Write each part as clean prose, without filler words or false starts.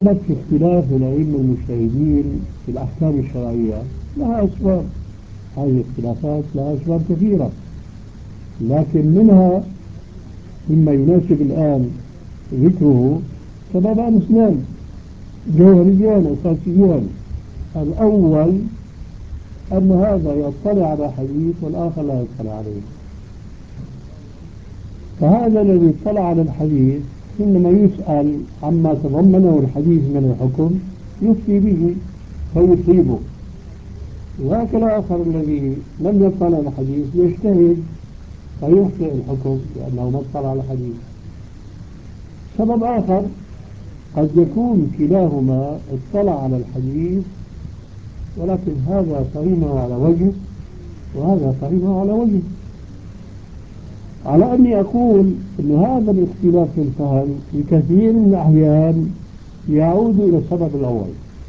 في اختلاف الأئمة المجتهدين في الأحكام الشرعية لها أسباب. هذه الاختلافات لها أسباب كثيرة، لكن منها مما يناسب الآن ذكره سببان اثنان جوهريان أساسيان. الأول أن هذا يطلع على حديث والآخر لا يطلع عليه. فهذا الذي اطلع على الحديث حينما يسأل عما تضمنه الحديث من الحكم يفتي به فيصيبه، وهذا الآخر الذي لم يطلع على الحديث يجتهد فيخطئ الحكم لأنه ما اطلع على الحديث. سبب آخر قد يكون كلاهما اطلع على الحديث ولكن هذا فهمه على وجه وهذا فهمه على وجه، على أني أقول أن هذا الاختلاف في الفهم في كثير من الأحيان يعود إلى السبب الأول.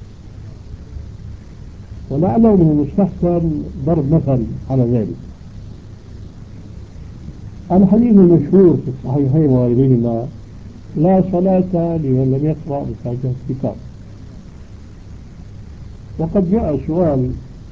ولعله من المستحسن ضرب مثل على ذلك. الحديث المشهور في الصحيحين وغيرهما: لا صلاة لمن لم يقرأ بفاتحة الكتاب. وقد جاء سؤال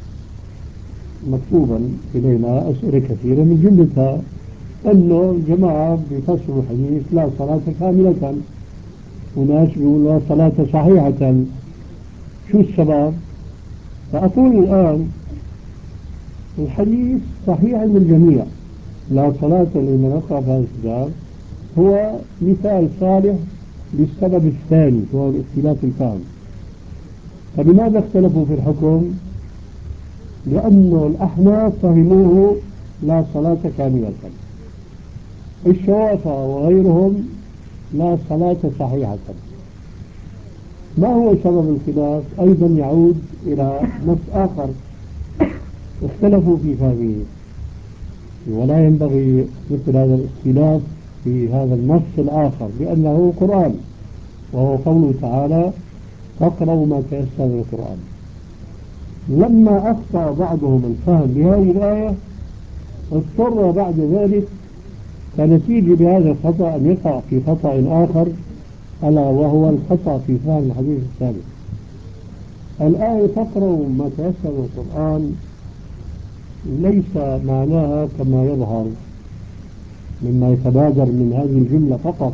مكتوبا إلينا أسئلة كثيرة من جملتها أنه جماعة بفسروا الحديث لا صلاة كاملة، وناس بيقولوا لا صلاة صحيحة. شو السبب؟ فأقول الآن الحديث صحيح للجميع، لا صلاة لمن يقرأ في هذا الكتاب هو مثال صالح للسبب الثاني وهو الاختلاف الفهم. فلماذا اختلفوا في الحكم؟ لأن الأحناف فهموه لا صلاة كاملة، الشوافع وغيرهم لا صلاة صحيحة. ما هو سبب الخلاف؟ أيضا يعود إلى نص آخر اختلفوا في فهمه، ولا ينبغي مثل هذا الاختلاف في هذا النص الآخر لأنه قرآن، وهو قوله تعالى: فاقرأوا ما تيسر من القرآن. لما أخطأ بعضهم الفهم بهذه الآية اضطر بعد ذلك كنتيجة بهذا الخطأ أن يقع في خطأ آخر، ألا وهو الخطأ في فهم الحديث الثالث. الآية فاقرأوا ما تيسر من القرآن ليس معناها كما يظهر مما يتبادر من هذه الجملة فقط،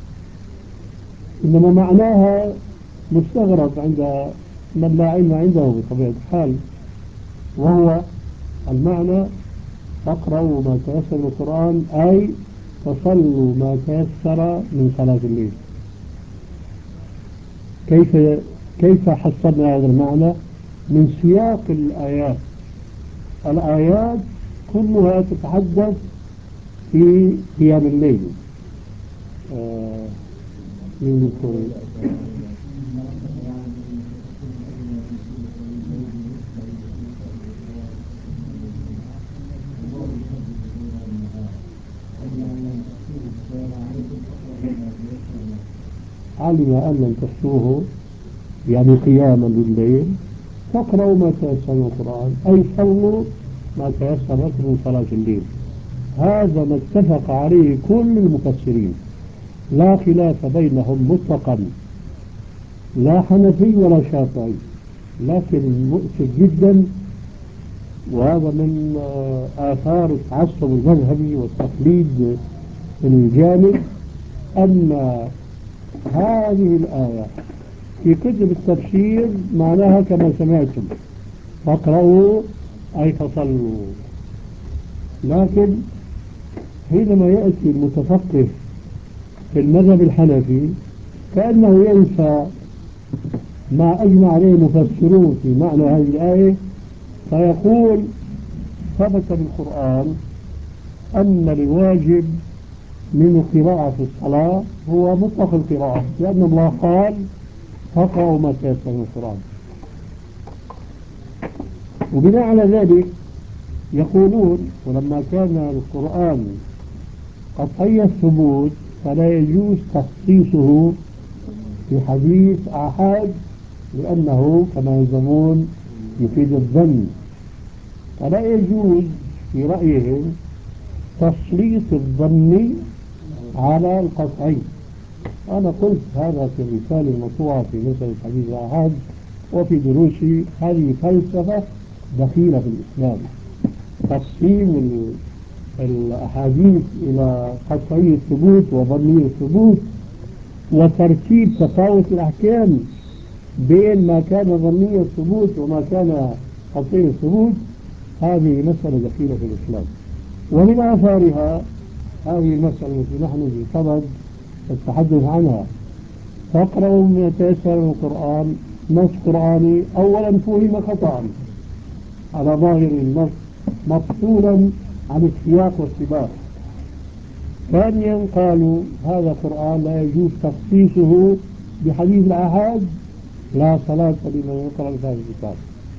إنما معناها مستغرب عند من لا علم عنده بطبيعة الحال، وهو المعنى: فاقرأوا ما تيسر من القرآن أي فصلوا ما تيسر من صلاة الليل. كيف حصلنا هذا المعنى؟ من سياق الآيات. الآيات كلها تتحدث في قيام الليل. من يذكر؟ علم أن لم تحصوه يعني قياما بالليل فاقرأوا ما تيسر من القرآن أي صلوا ما تيسر من صلاة الليل. هذا ما اتفق عليه كل المفسرين، لا خلاف بينهم مطلقا، لا حنفي ولا شافعي. لكن المؤسف جدا، وهذا من آثار التعصب المذهبي والتقليد الجامد، أن هذه الآية في كتب التفسير معناها كما سمعتم: فاقرأوا أي فصلوا. لكن حينما يأتي المتفقه في المذهب الحنفي كأنه ينسى ما أجمع عليه المفسرون في معنى هذه الآية، فيقول: ثبت بالقرآن أن الواجب من قراءة في الصلاة هو مطلق القراءة، لأن الله قال: فاقرأوا ما تيسر من القرآن. وبناء على ذلك يقولون: ولما كان القرآن قطعي الثبوت فلا يجوز تخصيصه في حديث آحاد، لأنه كما يزعمون يفيد الظن، فلا يجوز في رأيهم تسليط الظن على القطعي، أنا قلت هذا في الرسالة المطبوعة في مسألة حديث الآحاد وفي دروسي. هذه فلسفة دخيلة في الإسلام، تقسيم الأحاديث إلى قطعي الثبوت وظني الثبوت، وترتيب تفاوت الأحكام بين ما كان ظني الثبوت وما كان قطعي الثبوت. هذه مسألة دخيلة في الإسلام، ومن آثارها هذه المسألة التي نحن بصدد التحدث عنها. تقرأ من يتيسر من القرآن نص قرآني أولا فهم خطأ على ظاهر النص مفصولا عن السياق والسباق. ثانيا قالوا هذا قرآن لا يجوز تخصيصه بحديث الآحاد، لا صلاة لمن يقرأ بهذا الكتاب،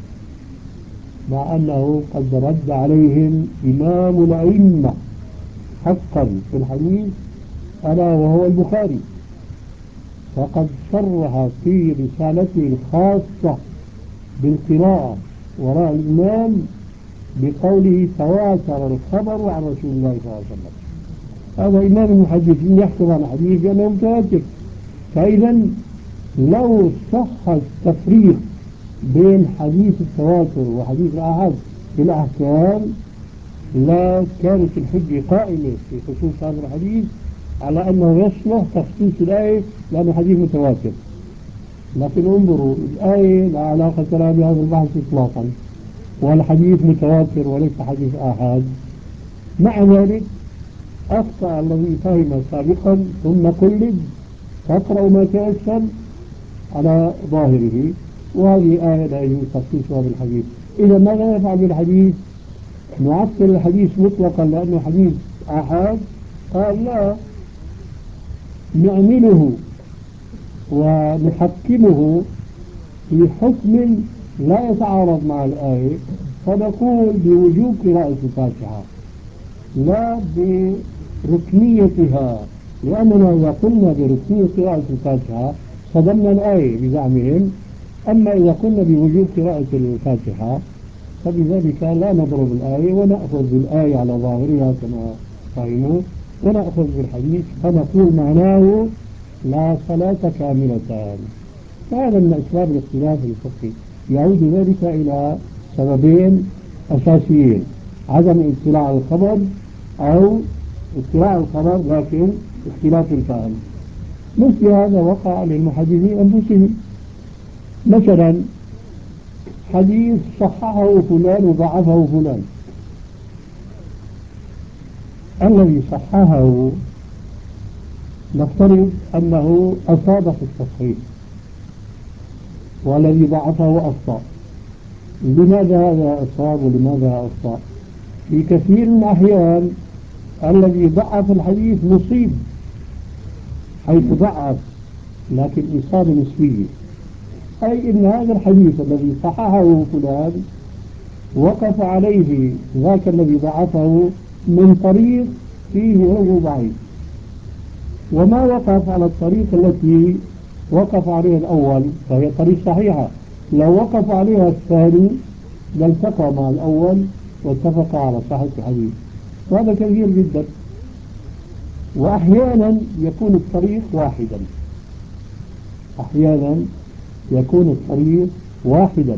مع أنه قد رد عليهم إمام الأئمة حقا في الحديث ألا وهو البخاري، وقد صرح في رسالته الخاصة بالقراءة وراء الإمام بقوله تواتر الخبر عن رسول الله صلى الله عليه وسلم. هذا إمام المحدثين يحكم عن الحديث بأنه متواتر. فإذا لو صح التفريق بين حديث التواتر وحديث الآحاد في الأحكام لا كانت الحجة قائمة في خصوص هذا الحديث على أنه يصلح تخصيص الآية لأنه حديث متواتر. لكن انظروا، الآية لا علاقة لها بهذا البحث إطلاقا، والحديث متواتر وليس حديث آحاد. مع ذلك أخطأ الذي فهم سابقا ثم قلد، فاقرأوا ما تيسر على ظاهره، وهذه آية لا يجوز تخصيصها بالحديث. إذا ماذا يفعل بالحديث؟ نعطل الحديث مطلقا لأنه حديث آحاد؟ قال لا، نعمله ونحكمه في حكم لا يتعارض مع الآية، فنقول بوجوب قراءة الفاتحة لا بركنيتها، لأننا إذا قلنا بركنية قراءة الفاتحة صدمنا الآية بزعمهم. أما إذا قلنا بوجوب قراءة الفاتحة فبذلك لا نضرب الآية ونأخذ بالآية على ظاهرها كما فهموا، ونأخذ بالحديث فنقول معناه لا صلاة كاملة. هذا من أسباب الاختلاف الفقهي، يعود ذلك إلى سببين أساسيين: عدم اطلاع على الخبر، أو اطلاع على الخبر لكن اختلاف الفهم. مثل هذا وقع للمحدثين أنفسهم. مثلا حديث صححه فلان وضعفه فلان، الذي صححه نفترض أنه أصاب في التصحيح، والذي ضعفه أخطأ. لماذا هذا أصاب ولماذا أخطأ؟ في كثير من الأحيان الذي ضعف الحديث مصيب حيث ضعف، لكن إصابة نسبية، أي إن هذا الحديث الذي صححه فلان وقف عليه ذاك الذي ضعفه من طريق فيه وجه ضعيف، وما وقف على الطريق التي وقف عليها الأول فهي طريق صحيحة. لو وقف عليها الثاني لالتقى مع الأول واتفق على صحة الحديث، وهذا كثير جدا. وأحيانا يكون الطريق واحدا، أحيانا يكون الطريق واحدا،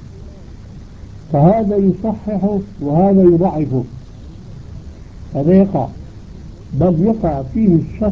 فهذا يصححه وهذا يضعفه. هذا يقع، بل يقع فيه الشخص